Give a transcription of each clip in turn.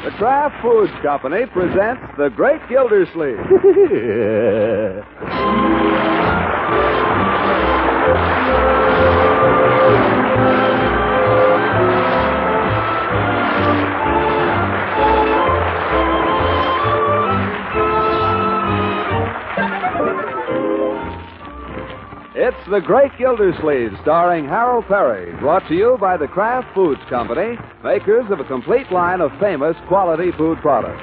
The Kraft Foods Company presents The Great Gildersleeve. It's The Great Gildersleeve, starring Harold Perry, brought to you by the Kraft Foods Company, makers of a complete line of famous quality food products.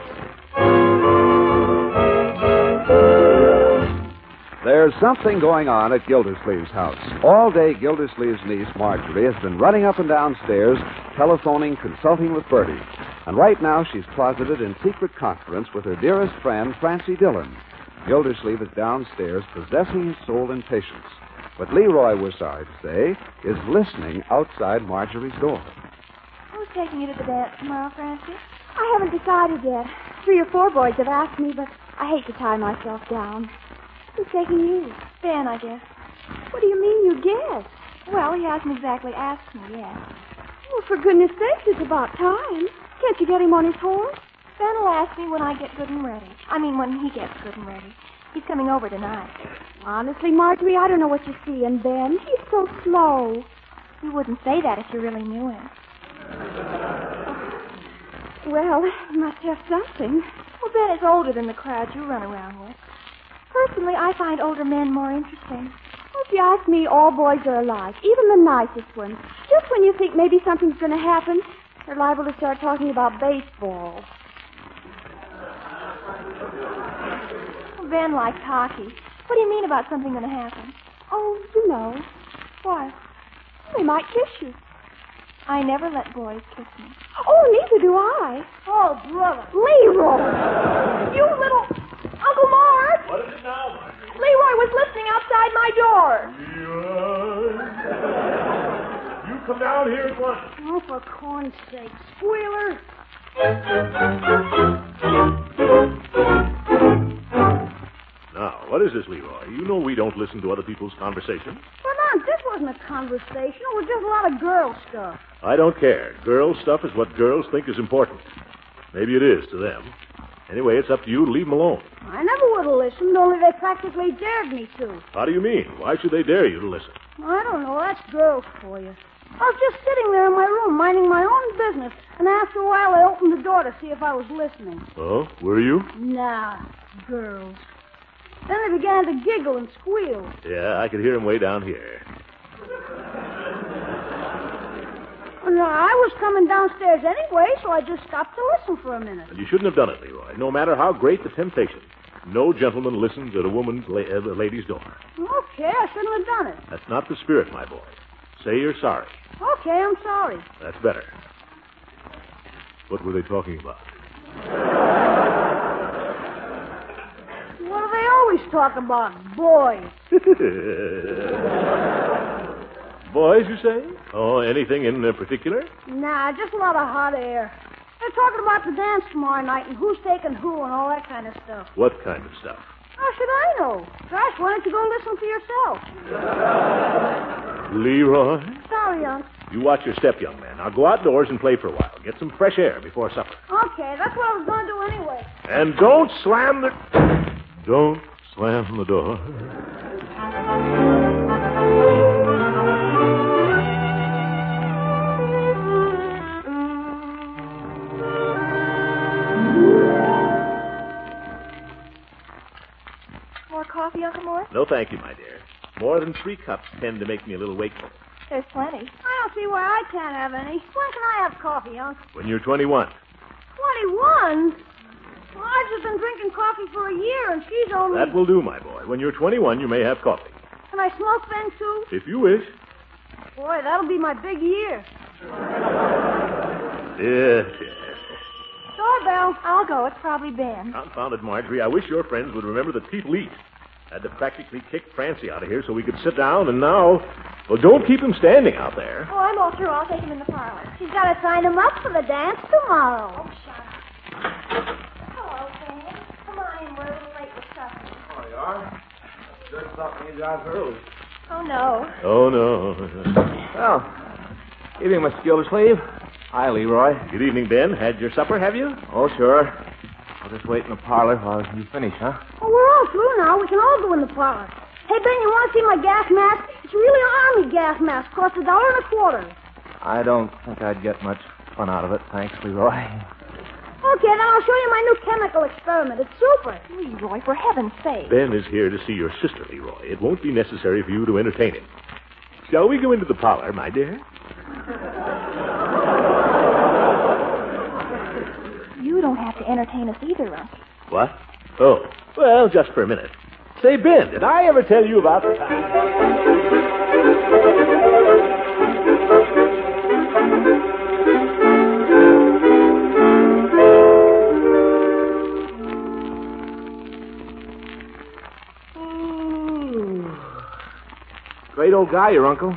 There's something going on at Gildersleeve's house. All day, Gildersleeve's niece, Marjorie, has been running up and down stairs, telephoning, consulting with Bertie. And right now, she's closeted in secret conference with her dearest friend, Francie Dillon. Gildersleeve is downstairs, possessing his soul in patience. But Leroy, we're sorry to say, is listening outside Marjorie's door. Who's taking you to the dance tomorrow, Francie? I haven't decided yet. 3 or 4 boys have asked me, but I hate to tie myself down. Who's taking you? Ben, I guess. What do you mean you guess? Well, he hasn't exactly asked me yet. Well, for goodness sakes, it's about time. Can't you get him on his horse? Ben will ask me when I get good and ready. I mean, when he gets good and ready. He's coming over tonight. Honestly, Marjorie, I don't know what you see in Ben. He's so slow. You wouldn't say that if you really knew him. Well, he must have something. Well, Ben is older than the crowd you run around with. Personally, I find older men more interesting. Well, if you ask me, all boys are alike, even the nicest ones. Just when you think maybe something's going to happen, they're liable to start talking about baseball. Ben likes hockey. What do you mean about something going to happen? Oh, you know. What? They might kiss you. I never let boys kiss me. Oh, neither do I. Oh, brother. Leroy! You little... Uncle Mort! What is it now, Marjorie? Leroy was listening outside my door. Leroy! You come down here at once. Oh, for corn's sake, squealer. Now, what is this, Leroy? You know we don't listen to other people's conversation. Well, Aunt, this wasn't a conversation. It was just a lot of girl stuff. I don't care. Girl stuff is what girls think is important. Maybe it is to them. Anyway, it's up to you to leave them alone. I never would have listened, only they practically dared me to. How do you mean? Why should they dare you to listen? I don't know. That's girls for you. I was just sitting there in my room, minding my own business, and after a while I opened the door to see if I was listening. Oh, were you? Nah, girls. Then they began to giggle and squeal. Yeah, I could hear them way down here. Well, no, I was coming downstairs anyway, so I just stopped to listen for a minute. And you shouldn't have done it, Leroy. No matter how great the temptation, no gentleman listens at a woman's lady's door. Okay, I shouldn't have done it. That's not the spirit, my boy. Say you're sorry. Okay, I'm sorry. That's better. What were they talking about? What do they always talk about? Boys. Boys, you say? Oh, anything in particular? Nah, just a lot of hot air. They're talking about the dance tomorrow night and who's taking who and all that kind of stuff. What kind of stuff? How should I know? Gosh, why don't you go listen for yourself? Leroy? Sorry, Unc. You watch your step, young man. Now go outdoors and play for a while. Get some fresh air before supper. Okay, that's what I was going to do anyway. And don't slam the door. More coffee, Uncle Mort? No, thank you, my dear. More than 3 cups tend to make me a little wakeful. There's plenty. I don't see why I can't have any. When can I have coffee, Unc? When you're 21. 21? Well, I've just been drinking coffee for a year, and she's only... That will do, my boy. When you're 21, you may have coffee. Can I smoke then, too? If you wish. Boy, that'll be my big year. Yes. Doorbell. I'll go. It's probably Ben. Confounded Marjorie, I wish your friends would remember that people eat. Had to practically kick Francie out of here so we could sit down, and now... Well, don't keep him standing out there. Oh, I'm all through. I'll take him in the parlor. She's got to sign him up for the dance tomorrow. Oh, shut up. Hello, Ben. Come on in. We're a little late with supper. Oh, you are? Just thought you guys early. Oh, no. Oh, no. Well, evening, Miss Gildersleeve. Hi, Leroy. Good evening, Ben. Had your supper, have you? Oh, sure. I'll just wait in the parlor while you finish, huh? Oh, we're all through now. We can all go in the parlor. Hey, Ben, you want to see my gas mask? It's really an army gas mask. Costs $1.25. I don't think I'd get much fun out of it. Thanks, Leroy. Okay, then I'll show you my new chemical experiment. It's super. Leroy, for heaven's sake. Ben is here to see your sister, Leroy. It won't be necessary for you to entertain him. Shall we go into the parlor, my dear? You don't have to entertain us either, Uncle. What? Oh, well, just for a minute. Say, Ben, did I ever tell you about the time? Great old guy, your uncle.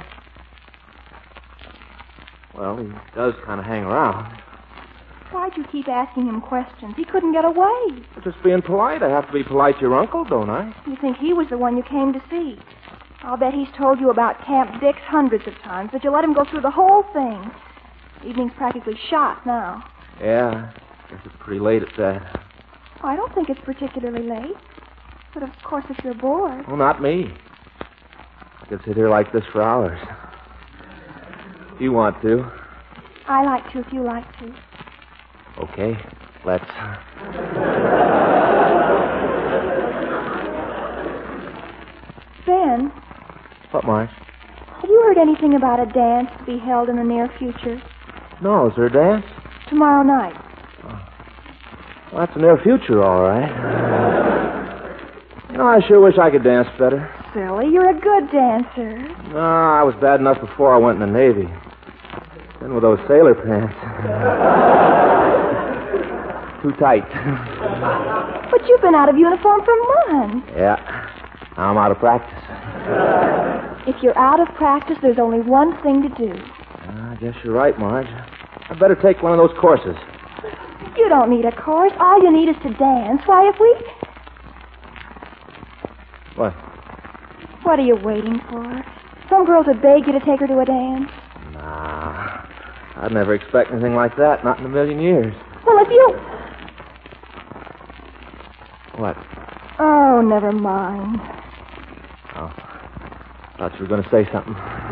Well, he does kind of hang around. Why'd you keep asking him questions? He couldn't get away. But just being polite. I have to be polite to your uncle, don't I? You think he was the one you came to see. I'll bet he's told you about Camp Dix hundreds of times, but you let him go through the whole thing. Evening's practically shot now. Yeah, I guess it's pretty late at that. I don't think it's particularly late. But of course, if you're bored. Well, not me. I could sit here like this for hours. If you want to. I like to if you like to. Okay, let's. Ben, What, Marge? have you heard anything about a dance to be held in the near future? No, is there a dance? Tomorrow night. Well, that's the near future, all right. You know, I sure wish I could dance better. Silly, you're a good dancer. No, I was bad enough before I went in the Navy. Then with those sailor pants. Too tight. But you've been out of uniform for months. Yeah, now I'm out of practice. If you're out of practice, there's only one thing to do. I guess you're right, Marge. I'd better take one of those courses. You don't need a course. All you need is to dance. Why, if we... What? What are you waiting for? Some girls would beg you to take her to a dance. Nah, I'd never expect anything like that, not in a million years. Well, if you... What? Oh, never mind. Oh, thought you were going to say something.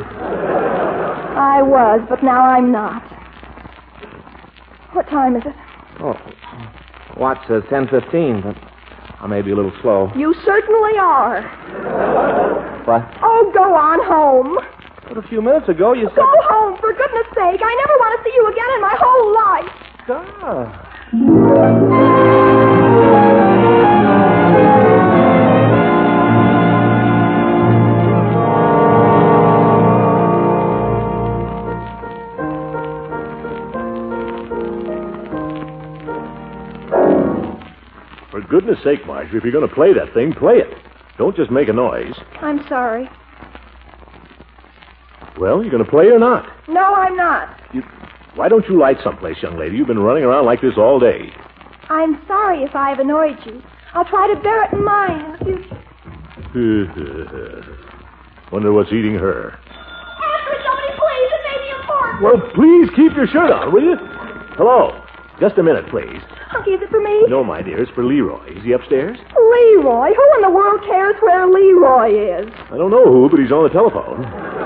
I was, but now I'm not. What time is it? Oh, watch says 10:15, but I may be a little slow. You certainly are. What? Oh, go on home. But a few minutes ago you said... Go home, for goodness sake. I never want to see you again in my whole life. Ah. For goodness sake, Marjorie, if you're going to play that thing, play it. Don't just make a noise. I'm sorry. Well, you going to play or not? No, I'm not. Why don't you light someplace, young lady? You've been running around like this all day. I'm sorry if I've annoyed you. I'll try to bear it in mind in the future. Wonder what's eating her. Answer somebody, please. It may be important. Well, please keep your shirt on, will you? Hello. Just a minute, please. Hunky, is it for me? No, my dear, it's for Leroy. Is he upstairs? Leroy? Who in the world cares where Leroy is? I don't know who, but he's on the telephone.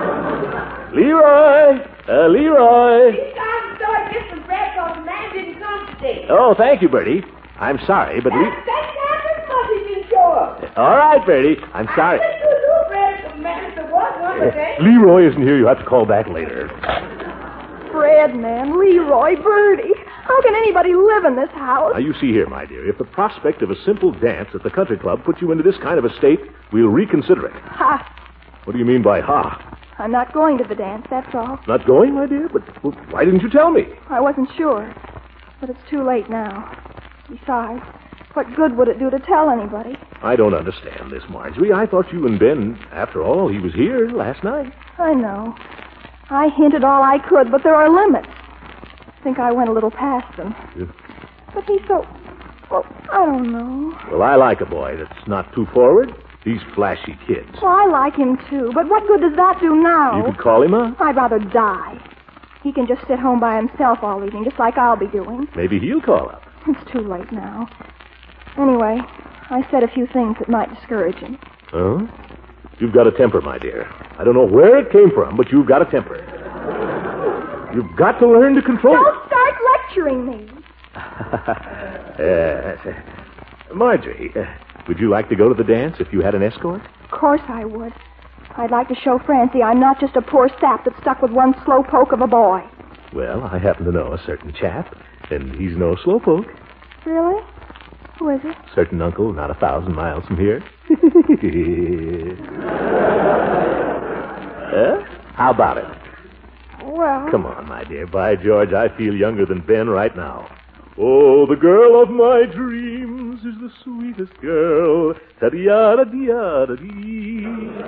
Leroy! Leroy! It's time to start getting bread because the man didn't come today. Oh, thank you, Bertie. I'm sorry, but... That's Captain Fuzzy didn't show up. All right, Bertie. I'm sorry. I think you do bread for the man if there was one today. Leroy isn't here. You'll have to call back later. Fred, man. Leroy, Bertie. How can anybody live in this house? Now, you see here, my dear, if the prospect of a simple dance at the country club puts you into this kind of a state, we'll reconsider it. Ha! What do you mean by ha? I'm not going to the dance, that's all. Not going, my dear? But well, why didn't you tell me? I wasn't sure. But it's too late now. Besides, what good would it do to tell anybody? I don't understand this, Marjorie. I thought you and Ben, after all, he was here last night. I know. I hinted all I could, but there are limits. I think I went a little past them. Yeah. But he's so... Well, I don't know. Well, I like a boy that's not too forward. These flashy kids. Well, I like him, too. But what good does that do now? You could call him up. I'd rather die. He can just sit home by himself all evening, just like I'll be doing. Maybe he'll call up. It's too late now. Anyway, I said a few things that might discourage him. Oh? You've got a temper, my dear. I don't know where it came from, but you've got a temper. You've got to learn to control it. Don't start lecturing me. Marjorie, would you like to go to the dance if you had an escort? Of course I would. I'd like to show Francie I'm not just a poor sap that's stuck with one slow poke of a boy. Well, I happen to know a certain chap, and he's no slowpoke. Really? Who is it? Certain uncle, not 1,000 miles from here. How about it? Well... Come on, my dear. By George, I feel younger than Ben right now. Oh, the girl of my dreams is the sweetest girl. Ta-di-ya-da-di-ya-da-dee.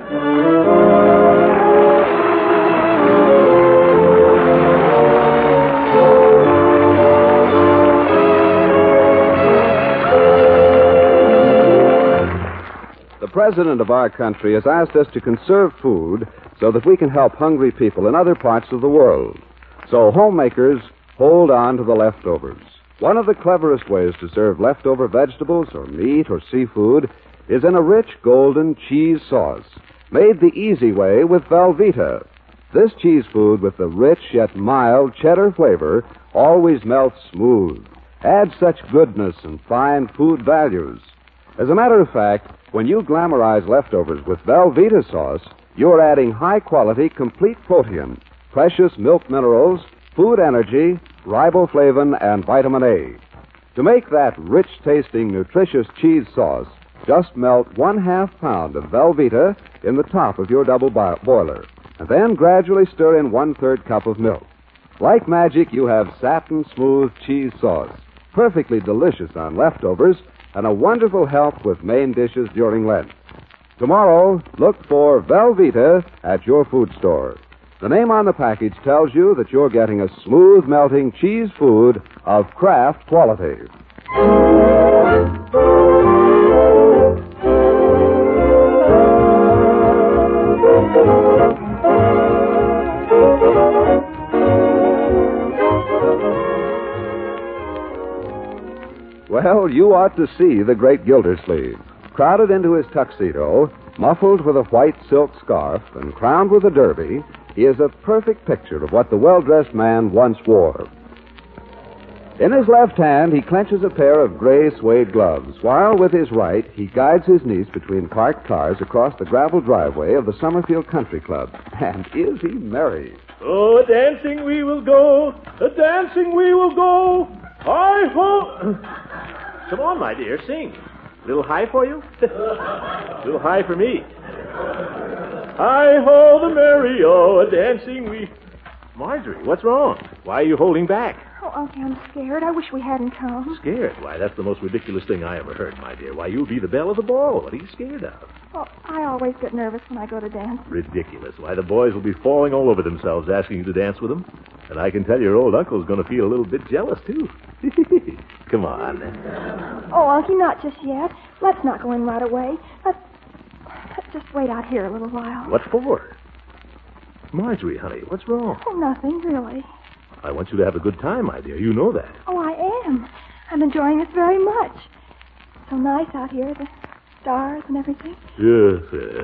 The President of our country has asked us to conserve food so that we can help hungry people in other parts of the world. So, homemakers, hold on to the leftovers. One of the cleverest ways to serve leftover vegetables or meat or seafood is in a rich golden cheese sauce, made the easy way with Velveeta. This cheese food with the rich yet mild cheddar flavor always melts smooth, adds such goodness and fine food values. As a matter of fact, when you glamorize leftovers with Velveeta sauce, you're adding high-quality, complete protein, precious milk minerals, food energy, riboflavin, and vitamin A. To make that rich-tasting, nutritious cheese sauce, just melt 1/2 pound of Velveeta in the top of your double boiler, and then gradually stir in 1/3 cup of milk. Like magic, you have satin-smooth cheese sauce, perfectly delicious on leftovers, and a wonderful help with main dishes during Lent. Tomorrow, look for Velveeta at your food store. The name on the package tells you that you're getting a smooth melting cheese food of Kraft quality. Well, you ought to see the great Gildersleeve. Crowded into his tuxedo, muffled with a white silk scarf, and crowned with a derby, he is a perfect picture of what the well-dressed man once wore. In his left hand, he clenches a pair of gray suede gloves, while with his right, he guides his niece between parked cars across the gravel driveway of the Summerfield Country Club. And is he merry? Oh, a-dancing we will go, a-dancing we will go, hi-ho! Come on, my dear, sing. A little high for you? A little high for me. Hi-ho, the merry-o, a-dancing we... Marjorie, what's wrong? Why are you holding back? Oh, Uncle, I'm scared. I wish we hadn't come. Scared? Why, that's the most ridiculous thing I ever heard, my dear. Why, you'll be the belle of the ball. What are you scared of? Well, I always get nervous when I go to dance. Ridiculous. Why, the boys will be falling all over themselves asking you to dance with them. And I can tell your old uncle's going to feel a little bit jealous, too. Come on. Oh, Uncle, not just yet. Let's not go in right away. Let's just wait out here a little while. What for? Marjorie, honey, what's wrong? Oh, nothing, really. I want you to have a good time, my dear. You know that. Oh, I am. I'm enjoying this very much. So nice out here, the stars and everything. Yes.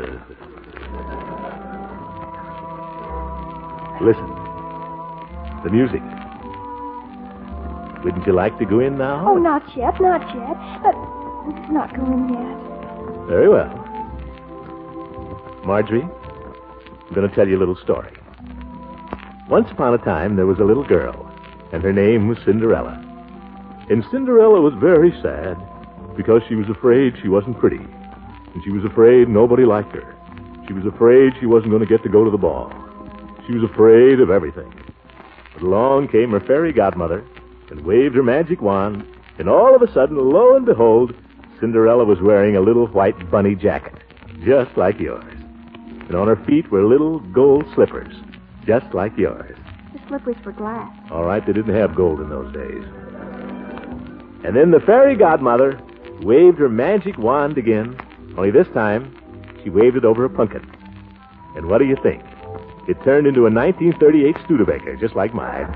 Listen. The music. Wouldn't you like to go in now? Oh, not yet, not yet. But not going yet. Very well. Marjorie, I'm going to tell you a little story. Once upon a time, there was a little girl, and her name was Cinderella. And Cinderella was very sad because she was afraid she wasn't pretty. And she was afraid nobody liked her. She was afraid she wasn't going to get to go to the ball. She was afraid of everything. But along came her fairy godmother and waved her magic wand, and all of a sudden, lo and behold, Cinderella was wearing a little white bunny jacket, just like yours. And on her feet were little gold slippers, just like yours. The slippers were glass. All right, they didn't have gold in those days. And then the fairy godmother waved her magic wand again, only this time she waved it over a pumpkin. And what do you think? It turned into a 1938 Studebaker, just like mine.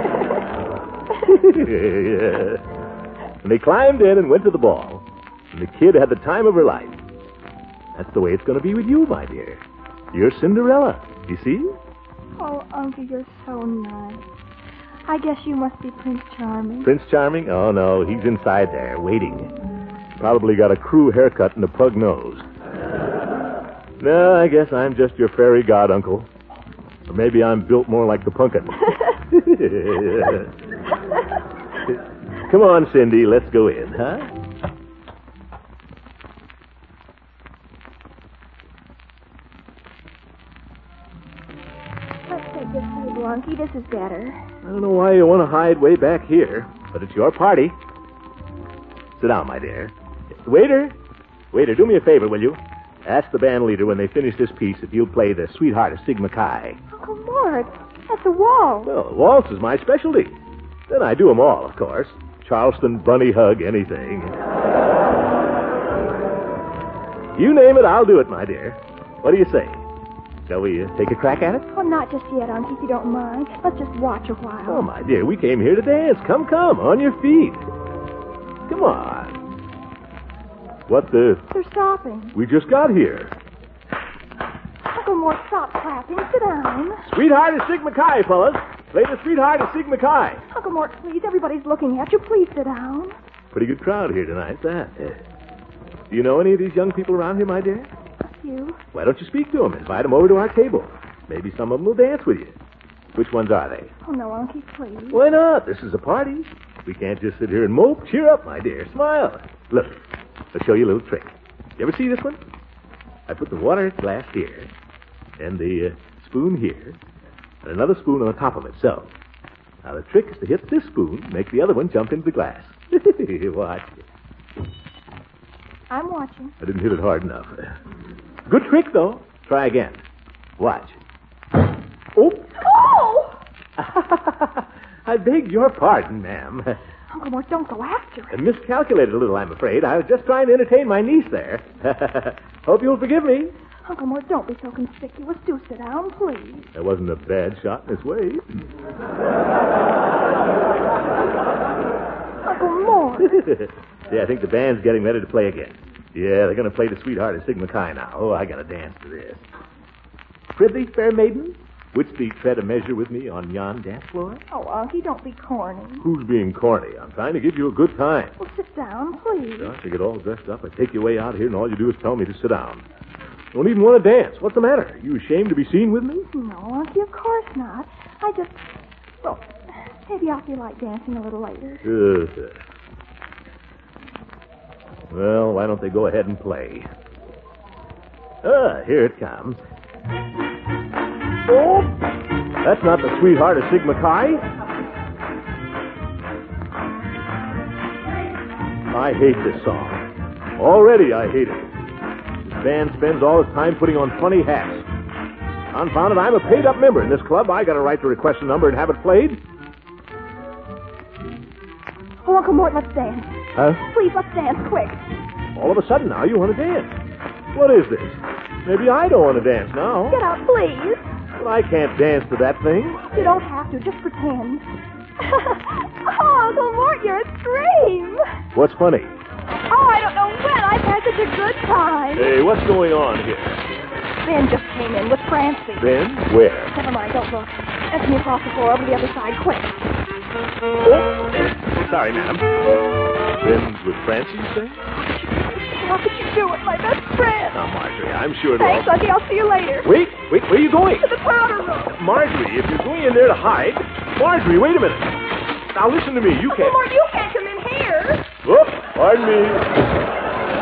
And they climbed in and went to the ball. And the kid had the time of her life. That's the way it's going to be with you, my dear. You're Cinderella. You see? Oh, Uncle, you're so nice. I guess you must be Prince Charming. Prince Charming? Oh, no. He's inside there, waiting. Probably got a crew haircut and a pug nose. No, I guess I'm just your fairy god uncle. Or maybe I'm built more like the pumpkin. Come on, Cindy, let's go in, huh? Let's take this table, Unky. This is better. I don't know why you want to hide way back here, but it's your party. Sit down, my dear. Waiter, do me a favor, will you? Ask the band leader when they finish this piece if you'll play the Sweetheart of Sigma Chi. Uncle Mort, that's a waltz. Well, waltz is my specialty. Then I do them all, of course. Charleston, bunny hug, anything. You name it, I'll do it, my dear. What do you say? Shall we take a crack at it? Well, not just yet, Unky, if you don't mind. Let's just watch a while. Oh, my dear, we came here to dance. Come, on your feet. Come on. What the? They're stopping. We just got here. Uncle Mort, stop clapping. Sit down. Sweetheart of Sigma Chi, fellas. Play the Sweetheart of Sigma Chi. Uncle Mort, please, everybody's looking at you. Please sit down. Pretty good crowd here tonight, that. Do you know any of these young people around here, my dear? A few. Why don't you speak to them? Invite them over to our table. Maybe some of them will dance with you. Which ones are they? Oh, no, Unky, please. Why not? This is a party. We can't just sit here and mope. Cheer up, my dear. Smile. Look, let's show you a little trick. You ever see this one? I put the water glass here, and the spoon here, and another spoon on the top of it, so. Now, the trick is to hit this spoon, make the other one jump into the glass. Watch. I'm watching. I didn't hit it hard enough. Good trick, though. Try again. Watch. Oh! Oh! I beg your pardon, ma'am. Uncle Mort, don't go after I it. miscalculated a little, I'm afraid. I was just trying to entertain my niece there. Hope you'll forgive me. Uncle Mort, don't be so conspicuous. Do sit down, please. That wasn't a bad shot in its way. Uncle Mort. Yeah, I think the band's getting ready to play again. Yeah, they're going to play the Sweetheart of Sigma Chi now. Oh, I got to dance to this. Prithee, fair maiden, wouldst thee tread a measure with me on yon dance floor? Oh, Unky, don't be corny. Who's being corny? I'm trying to give you a good time. Well, sit down, please. Gosh, you get all dressed up. I take you way out here, and all you do is tell me to sit down. Don't even want to dance. What's the matter? Are you ashamed to be seen with me? No, Unky, of course not. I just... Well, maybe I'll feel like dancing a little later. Well, why don't they go ahead and play? Here it comes. Oh! That's not the Sweetheart of Sigma Chi. I hate this song. Already I hate it. This band spends all its time putting on funny hats. Confound it, I'm a paid-up member in this club. I got a right to request a number and have it played. Oh, Uncle Mort, let's dance. Huh? Please, let's dance, quick. All of a sudden now you want to dance. What is this? Maybe I don't want to dance now. Get out, please. But I can't dance to that thing. You don't have to. Just pretend. Oh, Uncle Mort, you're a scream. What's funny? Oh, I don't know when. I've had such a good time. Hey, what's going on here? Ben just came in with Francie. Ben? Where? Never mind, don't look. That's me across the floor over the other side, quick. Oh, sorry, madam. Ben's with Francie, you say? How could you do it, my best friend? Now, Marjorie, I'm sure it'll... Thanks, Unky. I'll see you later. Wait, where are you going? To the powder room. Marjorie, if you're going in there to hide... Marjorie, wait a minute. Now, listen to me. You Uncle can't... Mort, you can't come in here. Oh, pardon me.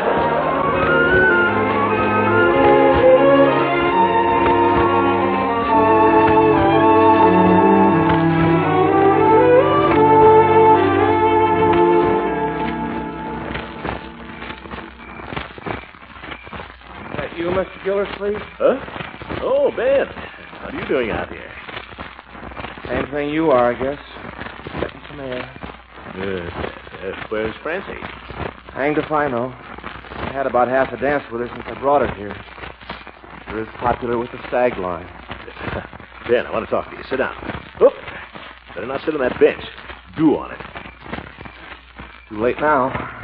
You, Mr. Gildersleeve? Huh? Oh, Ben. What are you doing out here? Same thing you are, I guess. Getting some air. Where's Francie? Hanged if I know. I had about half a dance with her since I brought her here. She's as popular with the stag line. Ben, I want to talk to you. Sit down. Oop. Better not sit on that bench. Dew on it. Too late now.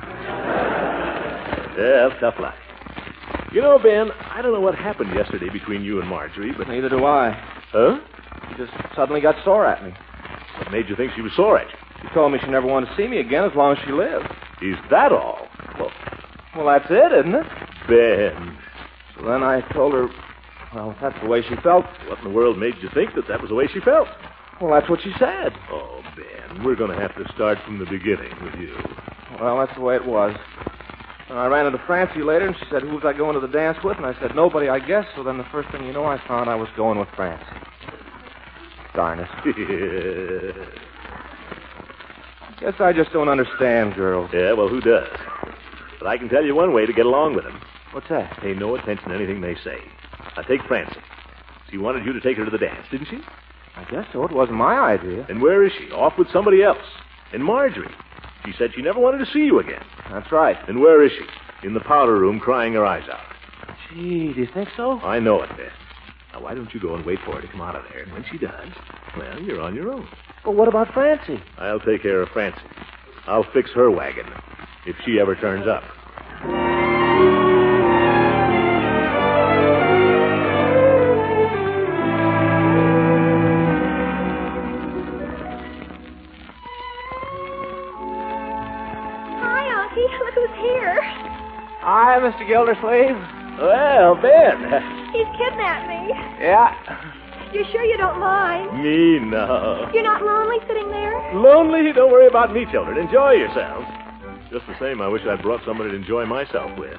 Yeah, tough luck. You know, Ben, I don't know what happened yesterday between you and Marjorie, but... Neither do I. Huh? She just suddenly got sore at me. What made you think she was sore at you? She told me she never wanted to see me again as long as she lived. Is that all? Well, that's it, isn't it? Ben. So then I told her, well, if that's the way she felt. What in the world made you think that was the way she felt? Well, that's what she said. Oh, Ben, we're going to have to start from the beginning with you. Well, that's the way it was. And I ran into Francie later, and she said, who was I going to the dance with? And I said, nobody, I guess. So then the first thing you know, I found I was going with Francie. Darn it. Guess I just don't understand girls. Yeah, well, who does? But I can tell you one way to get along with them. What's that? Pay no attention to anything they say. Now, take Francie. She wanted you to take her to the dance, didn't she? I guess so. It wasn't my idea. And where is she? Off with somebody else. And Marjorie. She said she never wanted to see you again. That's right. And where is she? In the powder room, crying her eyes out. Gee, do you think so? I know it, Ben. Now, why don't you go and wait for her to come out of there? And when she does, well, you're on your own. But what about Francie? I'll take care of Francie. I'll fix her wagon if she ever turns up. Look who's here. Hi, Mr. Gildersleeve. Well, Ben. He's kidnapped me. Yeah. You're sure you don't mind? Me, no. You're not lonely sitting there? Lonely? Don't worry about me, children. Enjoy yourselves. Just the same, I wish I'd brought somebody to enjoy myself with.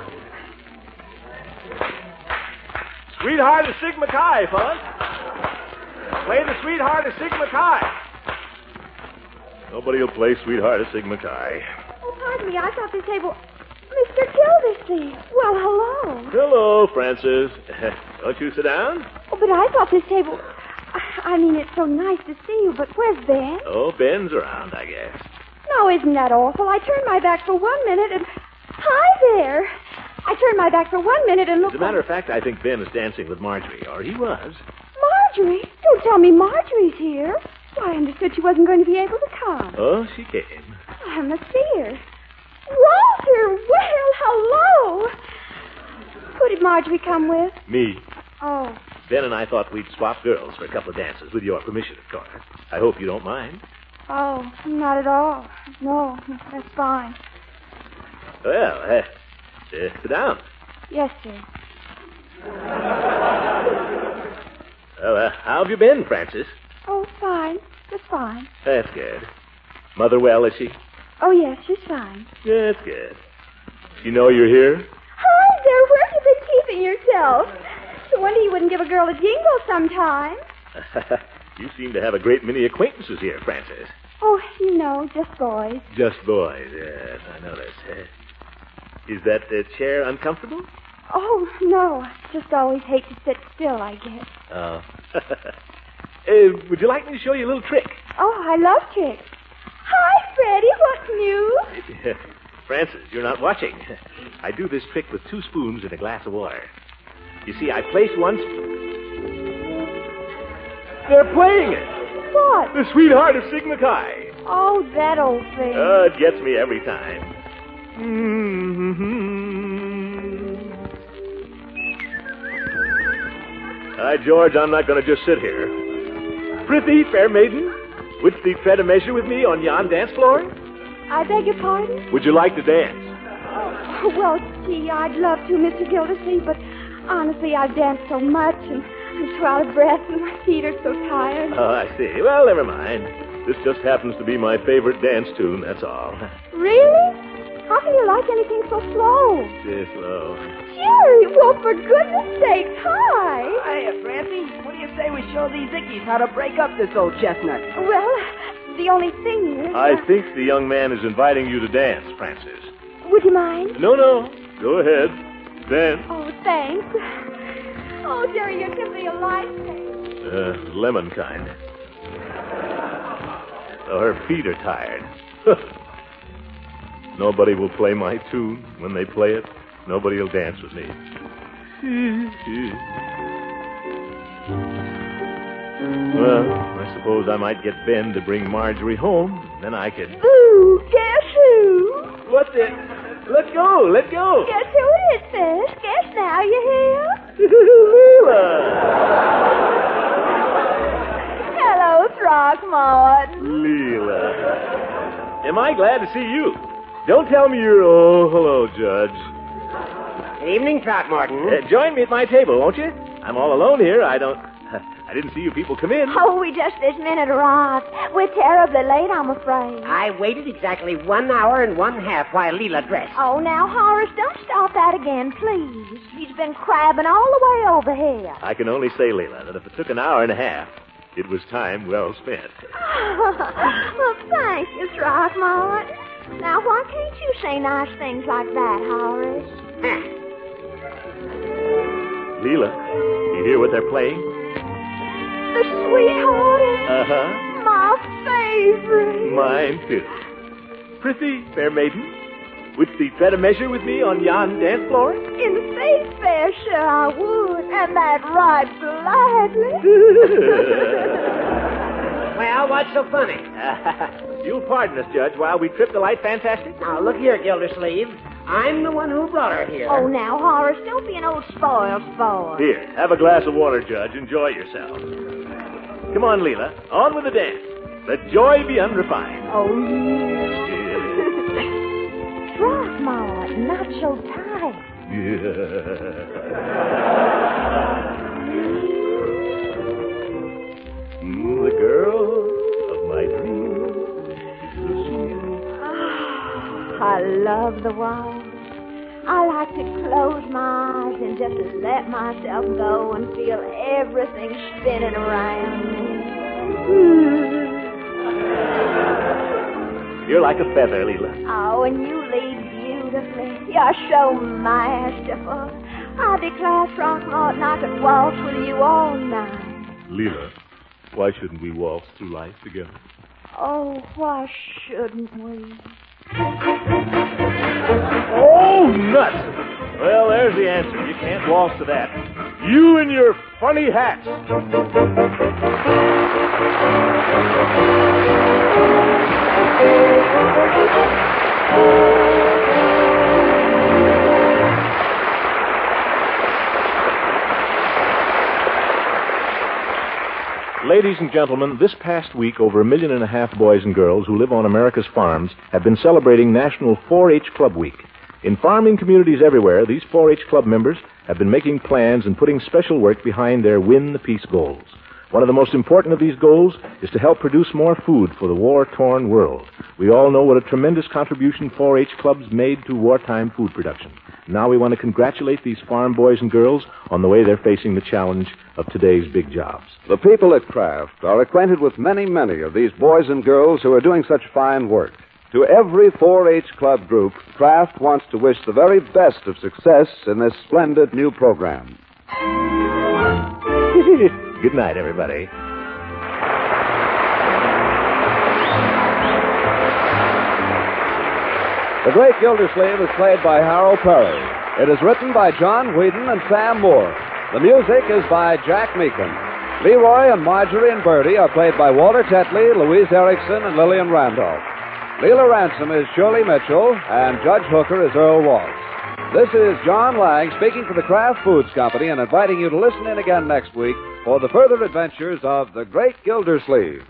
Sweetheart of Sigma Chi, fellas. Play the Sweetheart of Sigma Chi. Nobody will play Sweetheart of Sigma Chi. Oh, pardon me. I thought this table... Mr. Gildersleeve. Well, hello. Hello, Francis. Don't you sit down? Oh, but I thought this table... I mean, it's so nice to see you, but where's Ben? Oh, Ben's around, I guess. No, isn't that awful? I turned my back for 1 minute and... Hi there. I turned my back for 1 minute and looked... As a matter of fact, I think Ben is dancing with Marjorie, or he was. Marjorie? Don't tell me Marjorie's here. Why, I understood she wasn't going to be able to come. Oh, she came. I must see her. Walter! Well, hello! Who did Marjorie come with? Me. Oh. Ben and I thought we'd swap girls for a couple of dances, with your permission, of course. I hope you don't mind. Oh, not at all. No, that's fine. Well, sit down. Yes, sir. Well, how have you been, Francis? Oh, fine. Just fine. That's good. Mother well, is she? Oh, yes, she's fine. That's good. You know you're here? Hi there. Where have you been keeping yourself? No wonder you wouldn't give a girl a jingle sometime. You seem to have a great many acquaintances here, Francis. Oh, you know, just boys. Just boys, yes, I noticed. Is that chair uncomfortable? Oh, no. I just always hate to sit still, I guess. Oh. Would you like me to show you a little trick? Oh, I love tricks. Hi, Freddie. What's new? Francis, you're not watching. I do this trick with 2 spoons in a glass of water. You see, I place one They're playing it. What? The Sweetheart of Sigma Chi. Oh, that old thing. Oh, it gets me every time. Hi, George, I'm not going to just sit here. Prithee, fair maiden, wouldst thee tread a measure with me on yon dance floor? I beg your pardon? Would you like to dance? Oh, well, gee, I'd love to, Mr. Gildersleeve, but honestly, I've danced so much, and I'm so out of breath, and my feet are so tired. Oh, I see. Well, never mind. This just happens to be my favorite dance tune, that's all. Really? How can you like anything so slow? Too slow. Jerry, well, for goodness sakes, hi. Hiya, Francie. What do you say we show these Ickies how to break up this old chestnut? Well, the only thing is... I think the young man is inviting you to dance, Francis. Would you mind? No. Go ahead. Dance. Oh, thanks. Oh, Jerry, you're simply a lifesaver. Lemon kind. Oh, her feet are tired. Nobody will play my tune. When they play it, nobody will dance with me. Well, I suppose I might get Ben to bring Marjorie home. Then I could... Ooh, guess who? What's it? Let's go. Guess who it is, Fish? Guess now, you hear? Leela! Hello, Throckmorton. Leela. Am I glad to see you? Don't tell me you're... Oh, hello, Judge. Good evening, Throckmorton. Join me at my table, won't you? I'm all alone here. I didn't see you people come in. Oh, we just this minute arrived. We're terribly late, I'm afraid. I waited exactly 1 hour and 1/2 while Leela dressed. Oh, now, Horace, don't start that again, please. He's been crabbing all the way over here. I can only say, Leela, that if it took an hour and a half, it was time well spent. Well, thank you, Throckmorton. Now, why can't you say nice things like that, Horace? Leela, you hear what they're playing? The Sweetheart. Uh-huh. My favorite. Mine, too. Prithee, fair maiden, wouldst thee tread a measure with me on yon dance floor? In faith, fair, sure I would, and that right gladly. Well, what's so funny? You'll pardon us, Judge, while we trip the light fantastic? Now, look here, Gildersleeve. I'm the one who brought her here. Oh, now, Horace, don't be an old spoiled sport. Here, have a glass of water, Judge. Enjoy yourself. Come on, Leela. On with the dance. Let joy be unrefined. Oh, yeah. Throckmorton, not so tight. The girl of my dreams, Lucille. I love the waltz. I like to close my eyes and just let myself go and feel everything spinning around me. You're like a feather, Leela. Oh, and you lead beautifully. You're so masterful. I declare, Throckmorton, I could waltz with you all night. Leela, why shouldn't we waltz through life together? Oh, why shouldn't we? Oh, nuts! Well, there's the answer. You can't waltz to that. You and your funny hats. Ladies and gentlemen, this past week, over 1.5 million boys and girls who live on America's farms have been celebrating National 4-H Club Week. In farming communities everywhere, these 4-H Club members have been making plans and putting special work behind their Win the Peace goals. One of the most important of these goals is to help produce more food for the war-torn world. We all know what a tremendous contribution 4-H clubs made to wartime food production. Now we want to congratulate these farm boys and girls on the way they're facing the challenge of today's big jobs. The people at Kraft are acquainted with many of these boys and girls who are doing such fine work. To every 4-H club group, Kraft wants to wish the very best of success in this splendid new program. Good night, everybody. The Great Gildersleeve is played by Harold Perry. It is written by John Whedon and Sam Moore. The music is by Jack Meakin. Leroy and Marjorie and Bertie are played by Walter Tetley, Louise Erickson, and Lillian Randolph. Leela Ransom is Shirley Mitchell, and Judge Hooker is Earl Waltz. This is John Lang speaking for the Kraft Foods Company and inviting you to listen in again next week for the further adventures of the Great Gildersleeve.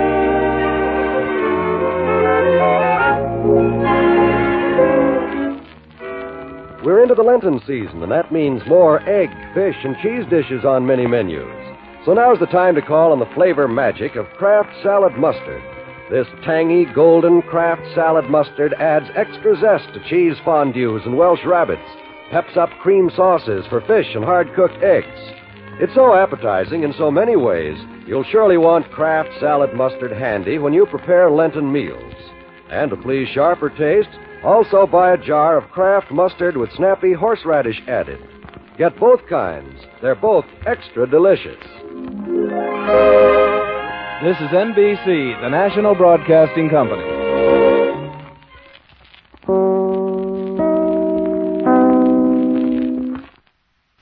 We're into the Lenten season, and that means more egg, fish, and cheese dishes on many menus. So now's the time to call on the flavor magic of Kraft Salad Mustard. This tangy, golden Kraft Salad Mustard adds extra zest to cheese fondues and Welsh rabbits, peps up cream sauces for fish and hard-cooked eggs. It's so appetizing in so many ways, you'll surely want Kraft Salad Mustard handy when you prepare Lenten meals. And to please sharper taste, also buy a jar of Kraft mustard with snappy horseradish added. Get both kinds. They're both extra delicious. This is NBC, the National Broadcasting Company.